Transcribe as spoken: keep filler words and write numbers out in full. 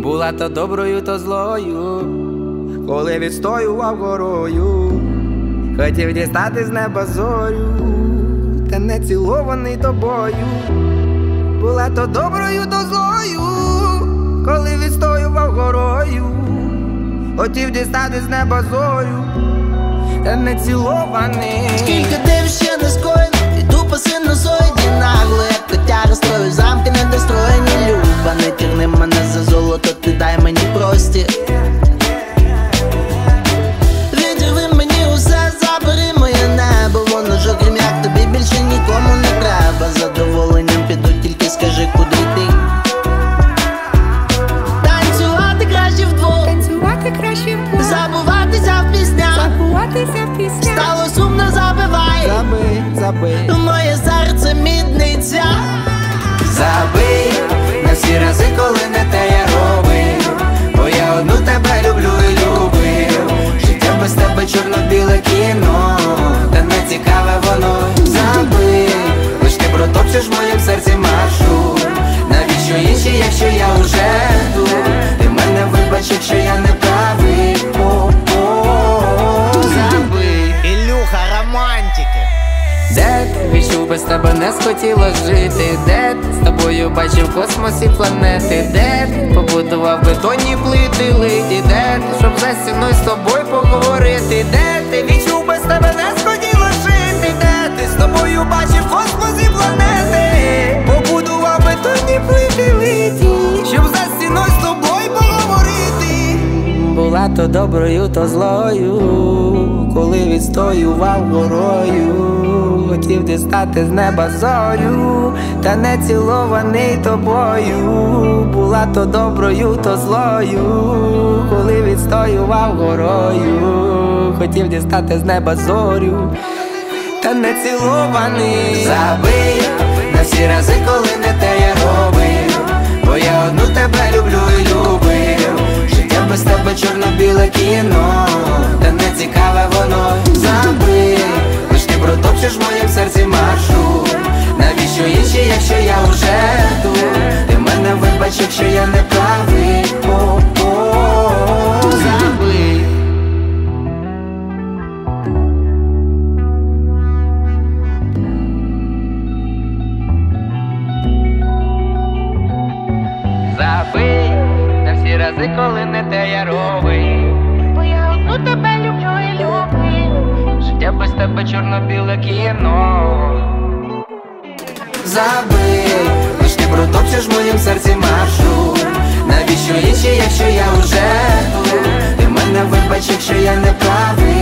Була то доброю, то злою, коли відстоював горою, хотів дістати з неба зорю, та не цілований тобою. Була то доброю, то злою, коли відстоював горою, хотів дістати з неба зорю, та не цілований. Скільки див ще не скоєно, іду по синусоїді нагло, як котяра строю, замки недостроєні. Люба, не тягни мене за золото, ти дай мені простір. Відірви мені усе, забери моє небо, воно ж окрім як тобі більше нікому не треба. Задоволенням піду, тільки скажи, куди йти. Танцювати краще вдвох, Танцювати краще вдвох, забуватися в піснях, забуватися в піснях. стало сумно, забивай, Забий, забий, моє серце мідниця. забий на всі рази, коли не те я робив, бо я одну тебе люблю і любив. Життя без тебе чорно-біле кіно, та не цікаве воно. Забий, лиш ти протопчеш в моїм серці маршрут. Навіщо інші, якщо я уже тут? Ти мене вибач, якщо я не правий. О-о-о, забий. Ілюха, романтики. Де ти відчув, без тебе не схотіло жити? Де ти з тобою бачив космос і планети? Де ти побудував бетонні плити литі? Де ти, щоб за стіною з тобою поговорити? Де ти відчув, без тебе не схотіло жити? Де ти з тобою бачив космос і планети? Побудував бетонні плити литі, щоб за стіною з тобою поговорити. Була то доброю, то злою, коли відстоював горою, хотів дістати з неба зорю, та не цілований тобою. Була то доброю, то злою, коли відстоював горою, хотів дістати з неба зорю, та не цілований. Забий на всі рази, коли не те я робив, бо я одну тебе люблю і любив. Життя без тебе чорно-біле кіно, та не цікаве воно. Забий, лиш ти протопчеш в моїм серці маршрут. Навіщо інші, якщо я уже тут? Ти мене вибач, якщо я не правий. О-о-о, забий. Забий на всі рази, коли не те я робив, Бо я одну тебе люблю і любив. життя без тебе чорно-біле кіно. Забий, лиш ти протопчеш в моїм серці маршрут. Навіщо інші, якщо я уже тут? Ти мене вибач, якщо я не правий.